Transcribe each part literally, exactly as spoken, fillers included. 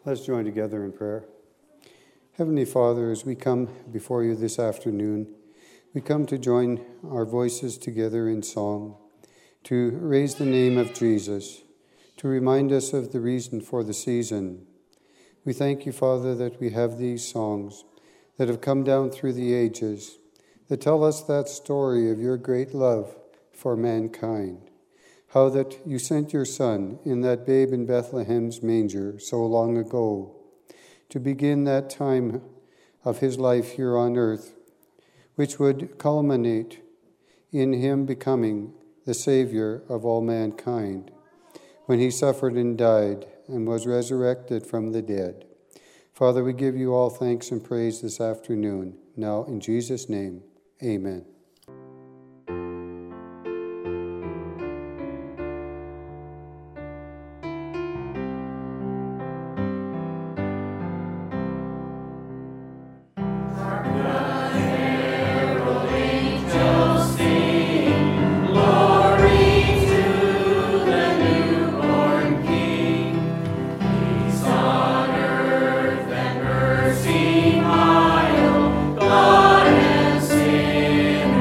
Let's join together in prayer. Heavenly Father, as we come before you this afternoon, we come to join our voices together in song, to raise the name of Jesus, to remind us of the reason for the season. We thank you, Father, that we have these songs that have come down through the ages, that tell us that story of your great love for mankind. How that you sent your Son in that babe in Bethlehem's manger so long ago to begin that time of his life here on earth, which would culminate in him becoming the Savior of all mankind, when he suffered and died and was resurrected from the dead. Father, we give you all thanks and praise this afternoon. Now, in Jesus' name, amen. God and sinner.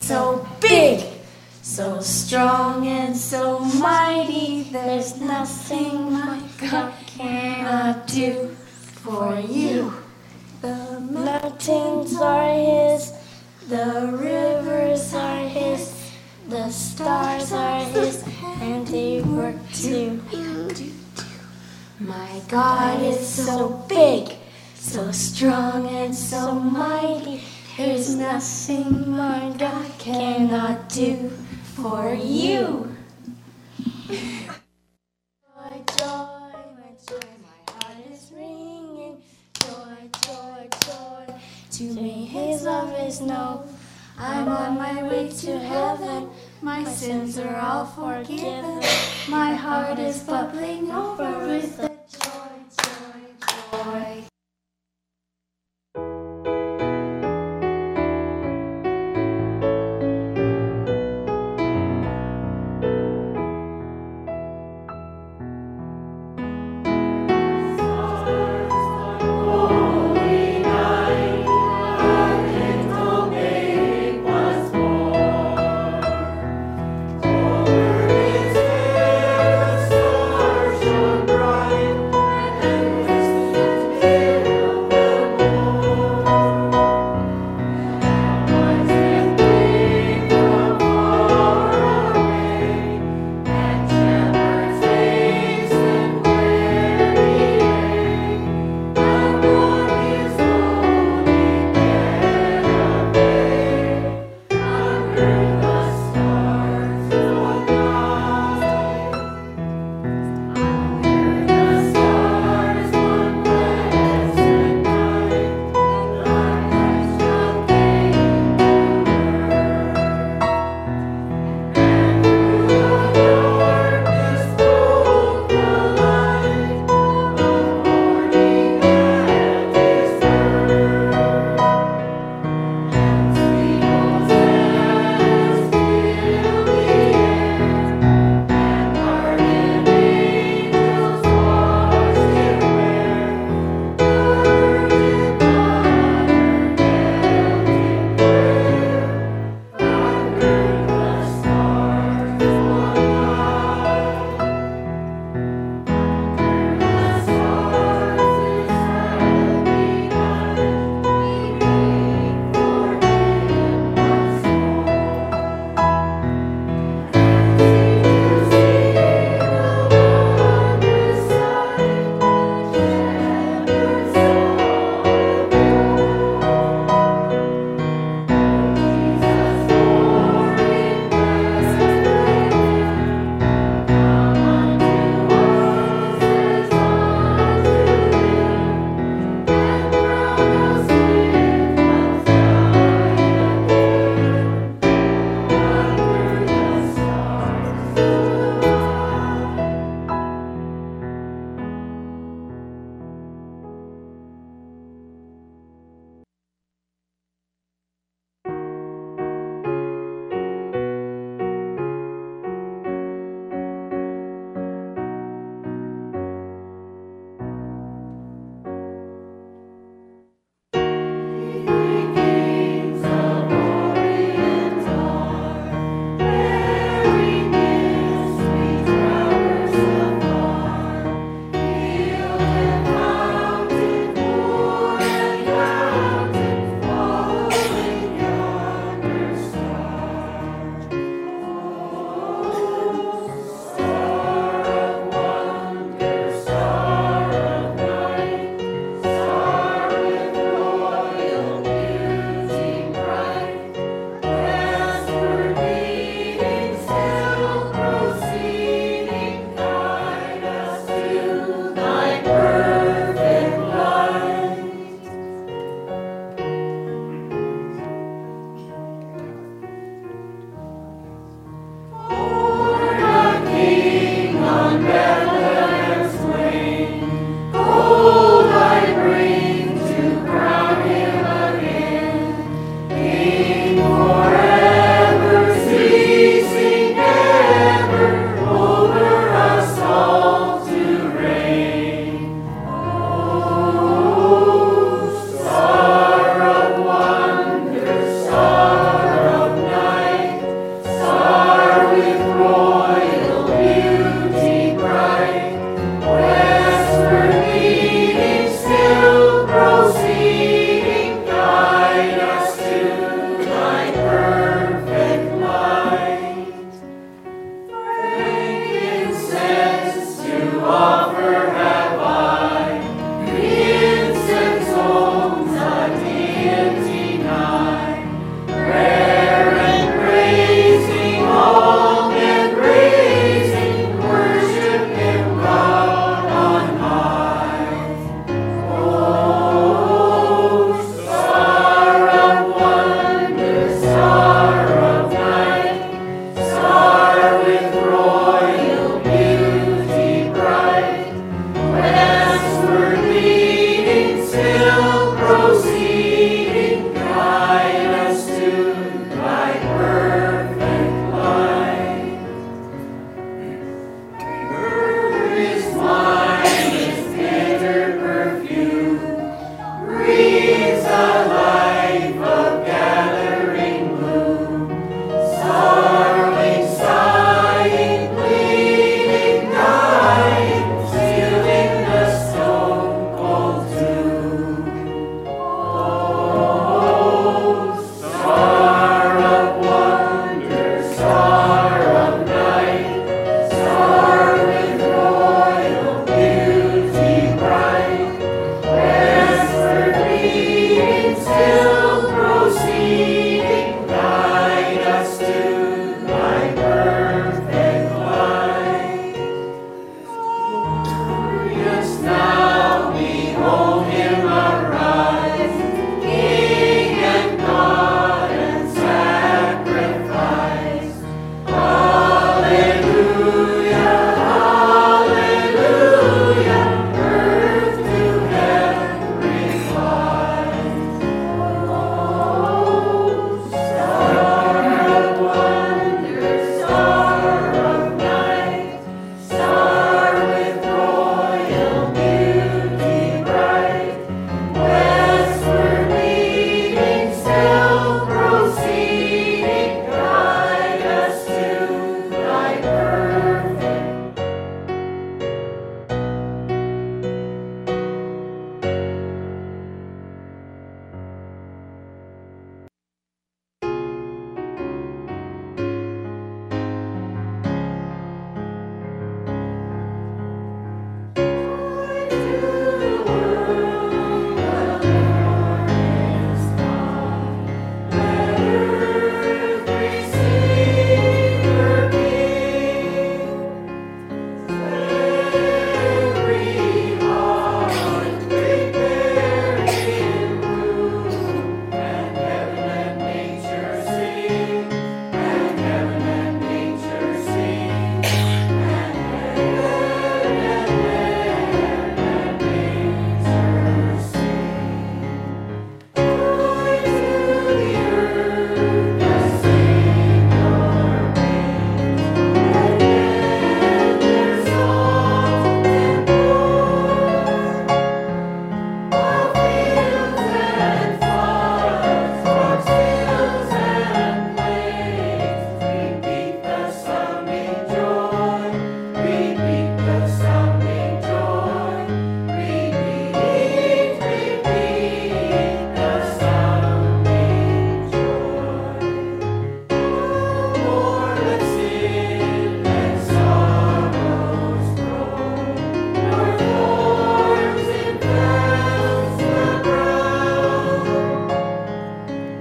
so big, so strong and so mighty. There's nothing my God cannot do for you. The mountains are His, the rivers are His, the stars are His, and they work too. My God is so big, so strong and so mighty. There's nothing my God cannot do for you. Joy, joy, my joy, my heart is ringing. Joy, joy, joy, to me His love is known. I'm on my way to heaven, my sins are all forgiven. My heart is bubbling over with the joy, joy, joy. Bright.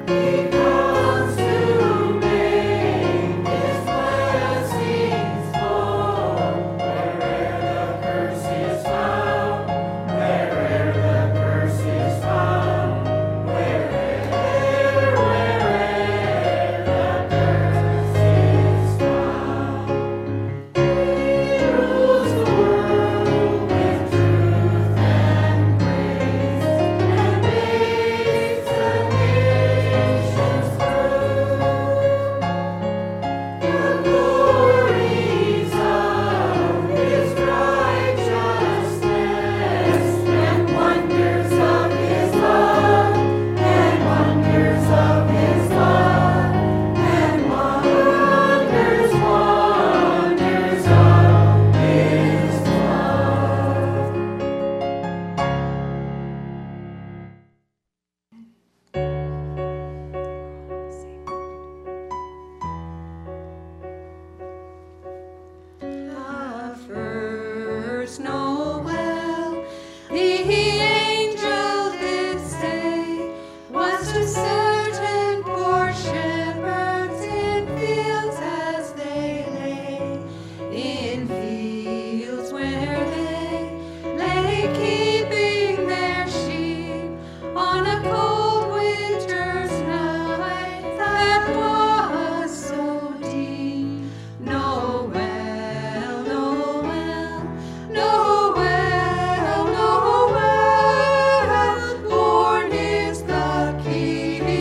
Born is the King.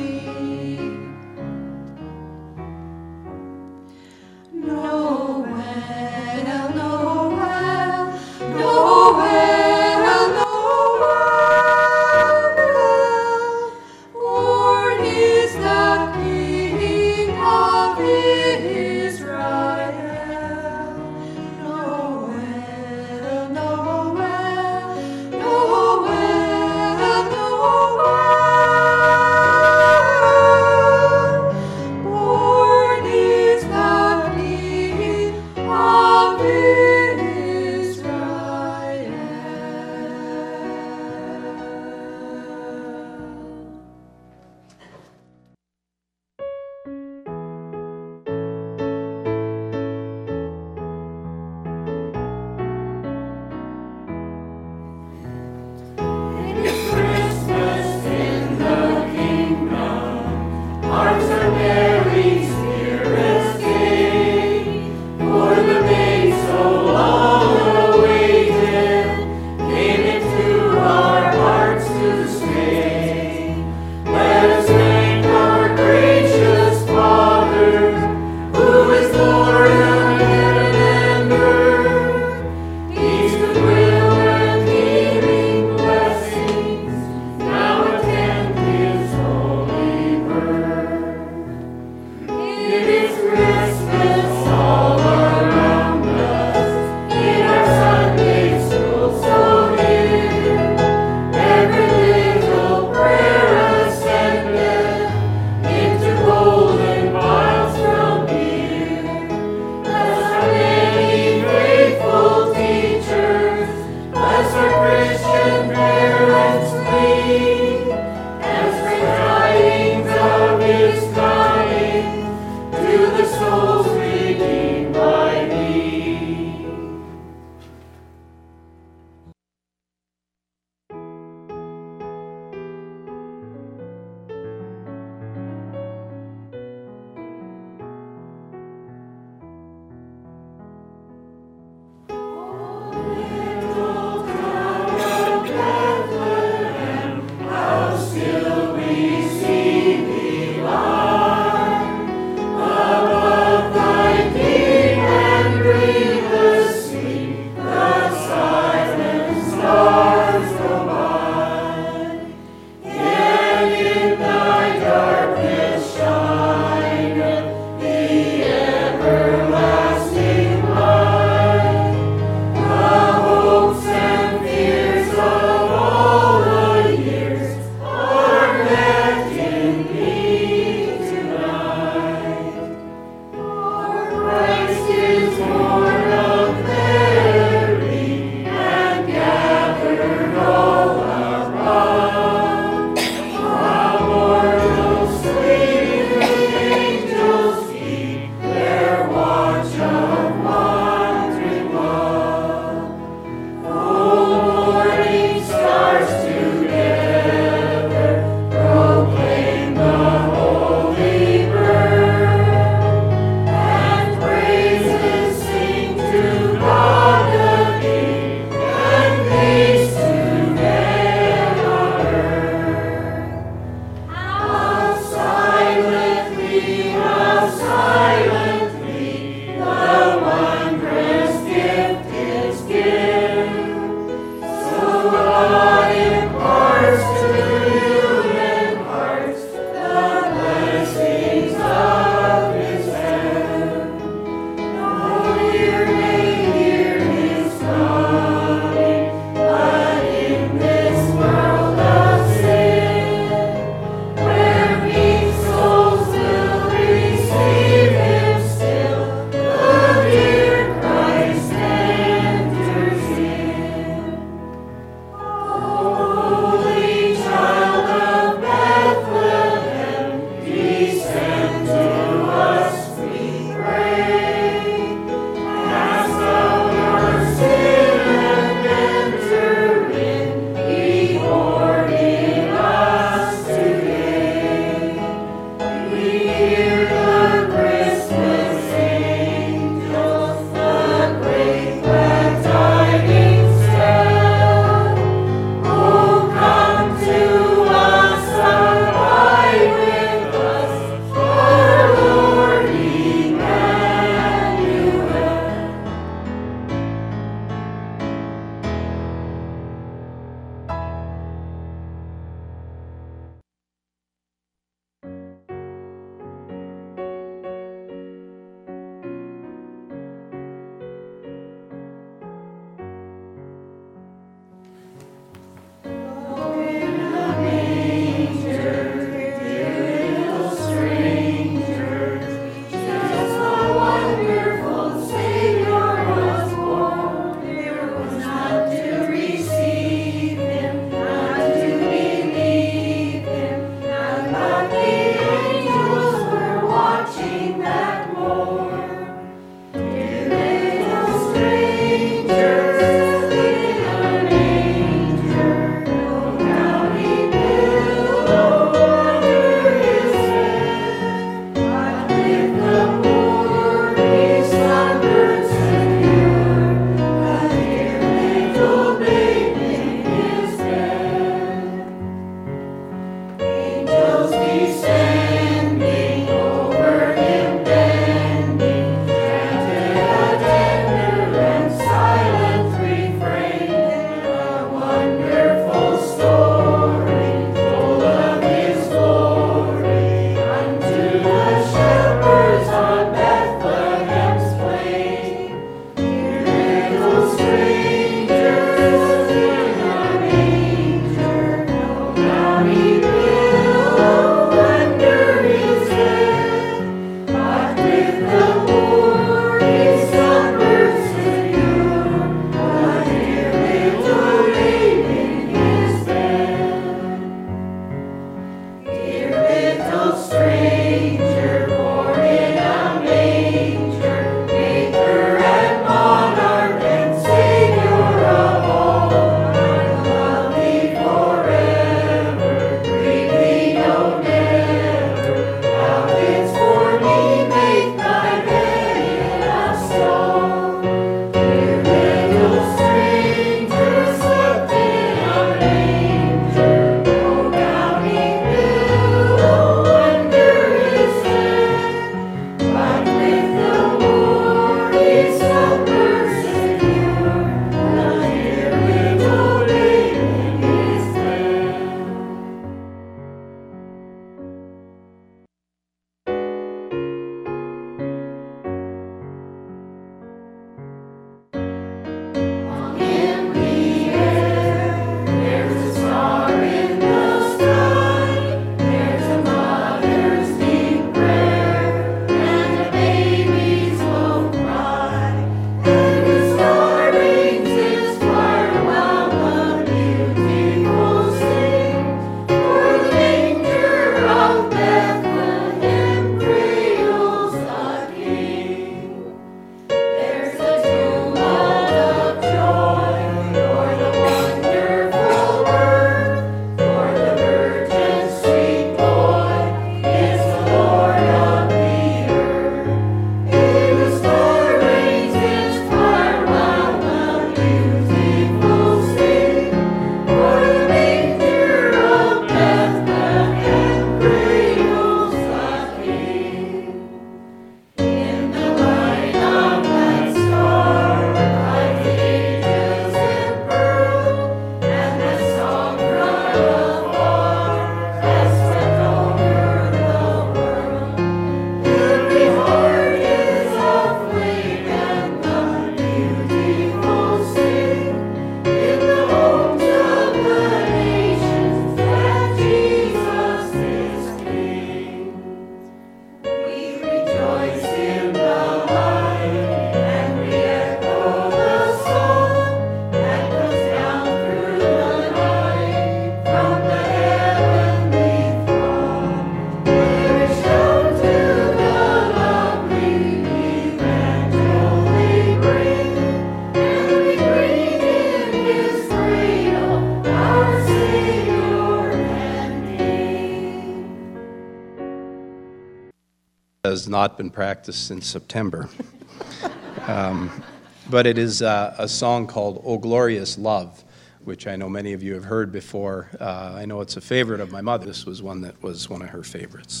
has not been practiced since September. um, but it is uh, a song called O Glorious Love, which I know many of you have heard before. Uh, I know it's a favorite of my mother. This was one that was one of her favorites.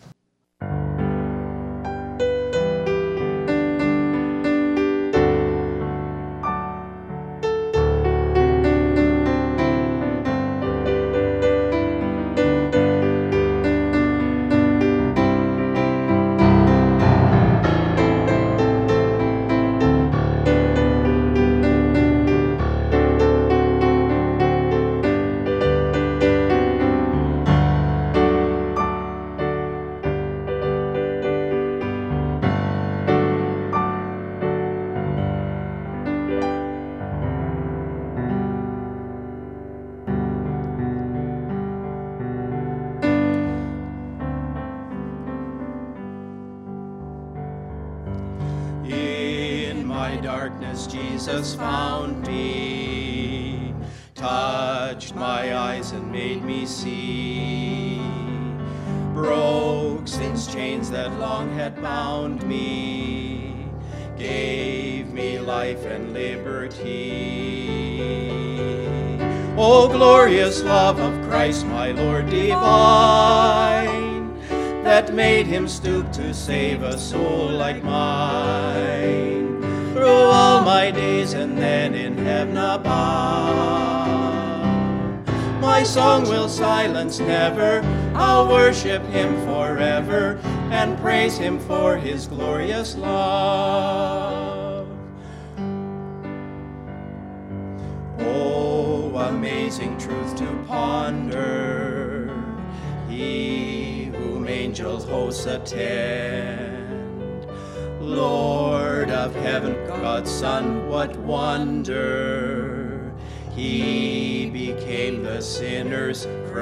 Jesus found me, touched my eyes and made me see, broke sin's chains that long had bound me, gave me life and liberty. O glorious love of Christ my Lord divine, that made him stoop to save a soul like mine. Through all my days and then in heaven above, my song will silence never. I'll worship him forever and praise him for his glorious love. Oh, amazing truth to ponder, he whom angel hosts attend. Lord of heaven, God's Son, what wonder, he became the sinner's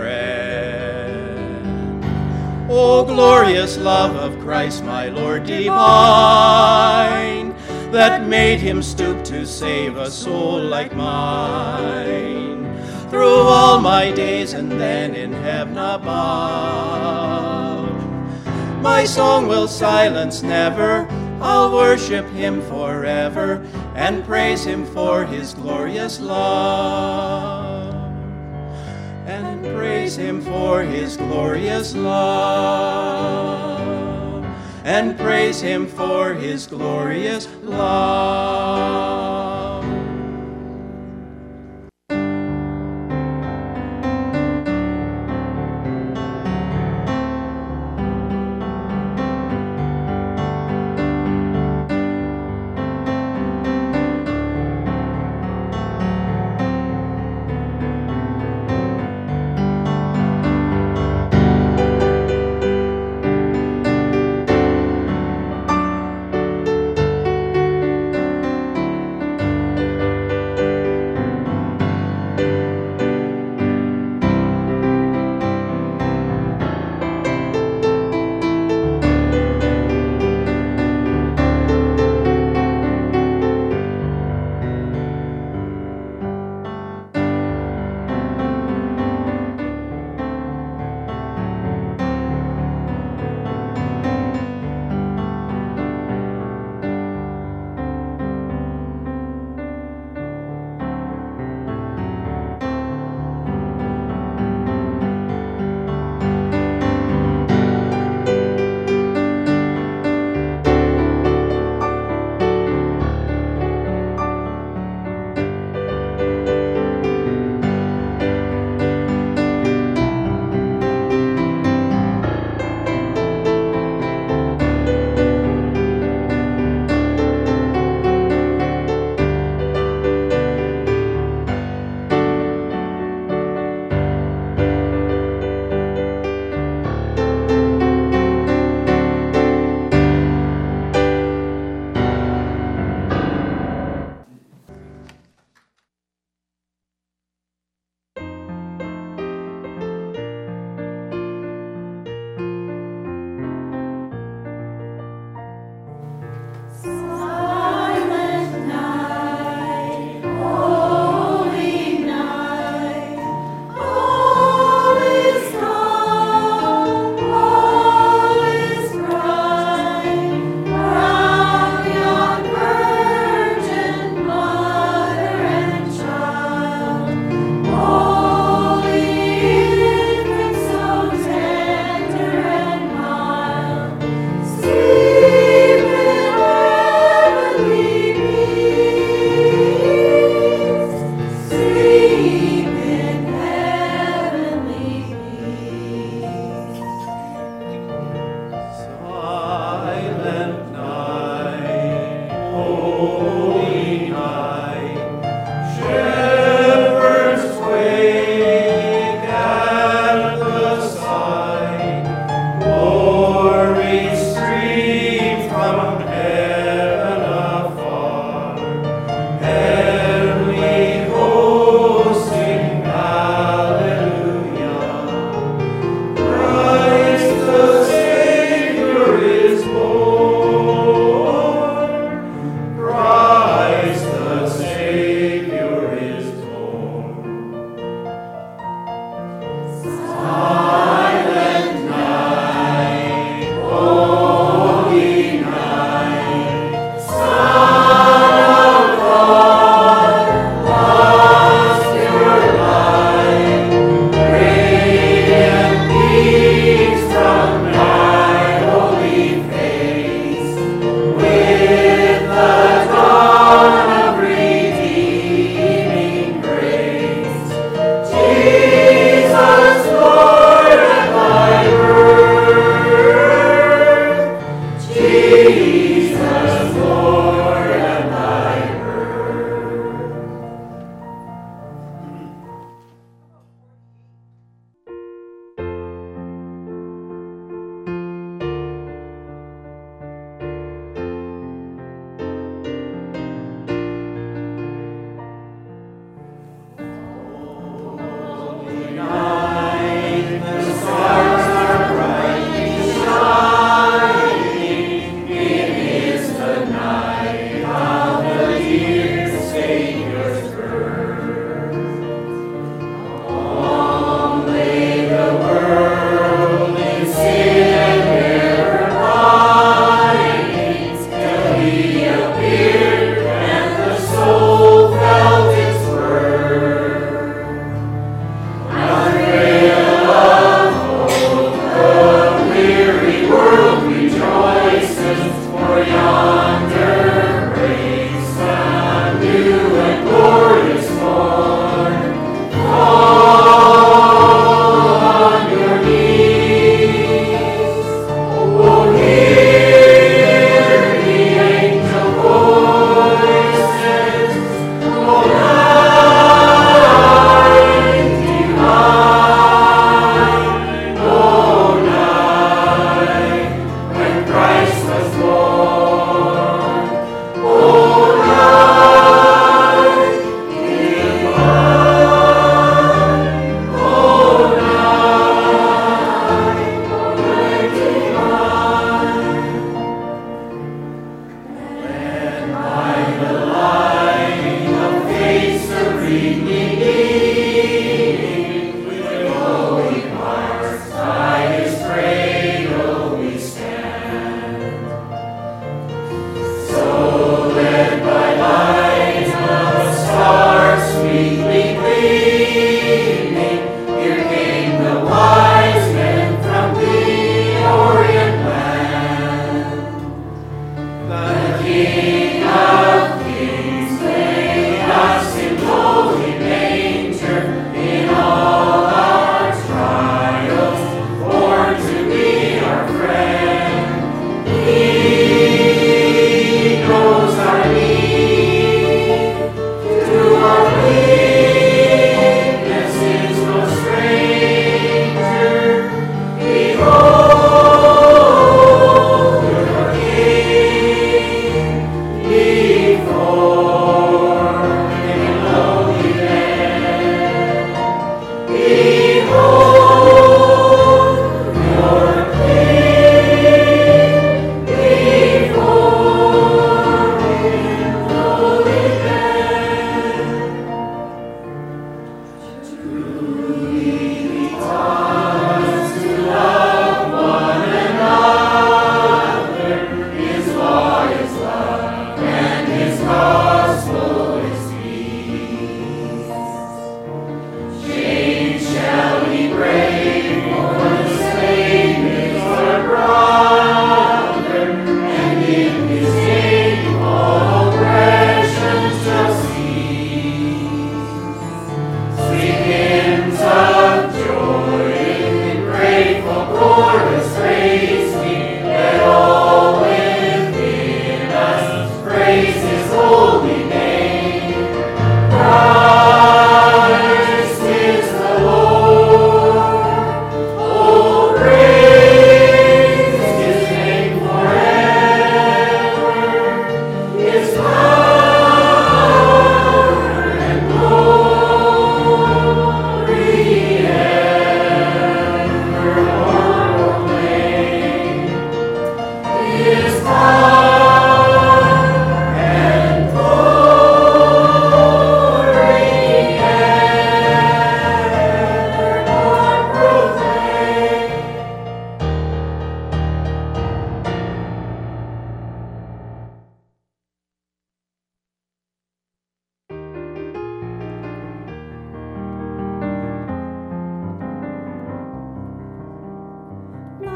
friend. O glorious love of Christ, my Lord divine, that made him stoop to save a soul like mine. Through all my days and then in heaven above, my song will silence never. I'll worship him forever and praise him for his glorious love. And praise him for his glorious love. And praise him for his glorious love.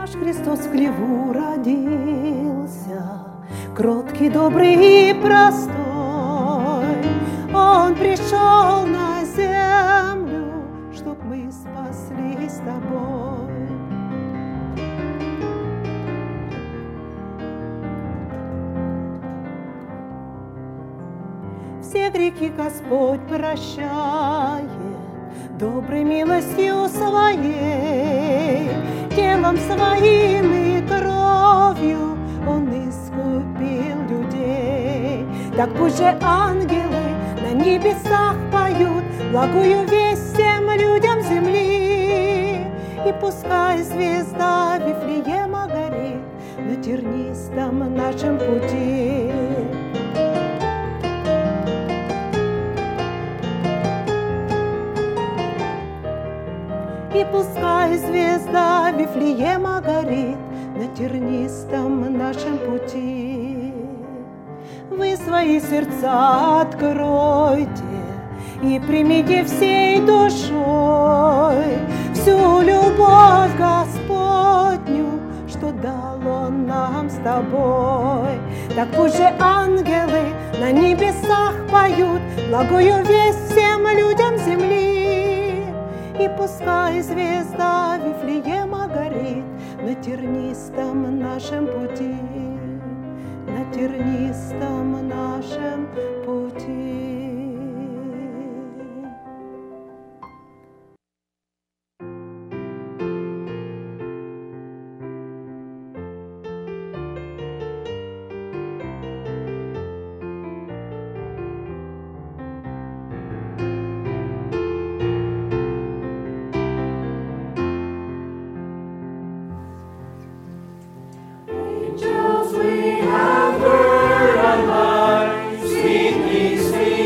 Наш Христос в хлеву родился, кроткий, добрый и простой. Он пришел на землю, чтоб мы спаслись с тобой. Все грехи Господь прощает, доброй милостью своей, телом своим и кровью Он искупил людей. Так пусть же ангелы на небесах поют благую весть всем людям земли, и пускай звезда Вифлеема горит на тернистом нашем пути. И пускай звезда Вифлеема горит на тернистом нашем пути. Вы свои сердца откройте и примите всей душой всю любовь Господню, что дал Он нам с тобой. Так пусть же ангелы на небесах поют благую весть всем людям земли, и пускай звезда Вифлеема горит на тернистом нашем пути, на тернистом нашем пути. Angels we have heard on high, sweetly sing.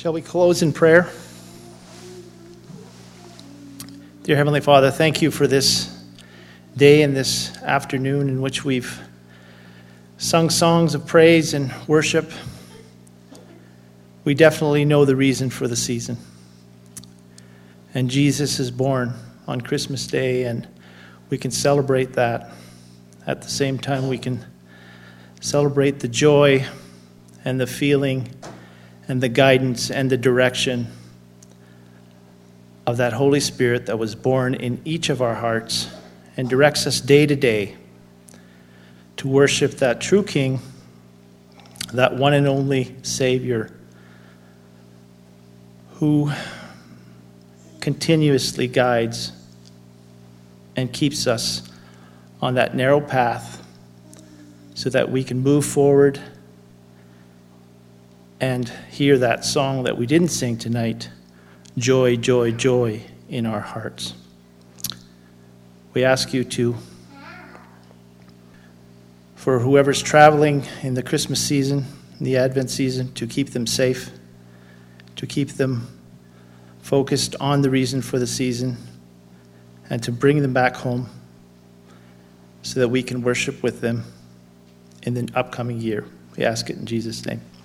Shall we close in prayer? Dear Heavenly Father, thank you for this day and this afternoon in which we've sung songs of praise and worship. We definitely know the reason for the season. And Jesus is born on Christmas Day, and we can celebrate that. At the same time, we can celebrate the joy and the feeling and the guidance and the direction of that Holy Spirit that was born in each of our hearts and directs us day to day to worship that true King, that one and only Savior, who continuously guides and keeps us on that narrow path so that we can move forward and hear that song that we didn't sing tonight, joy, joy, joy in our hearts. We ask you to, for whoever's traveling in the Christmas season, in the Advent season, to keep them safe, to keep them focused on the reason for the season, and to bring them back home so that we can worship with them in the upcoming year. We ask it in Jesus' name.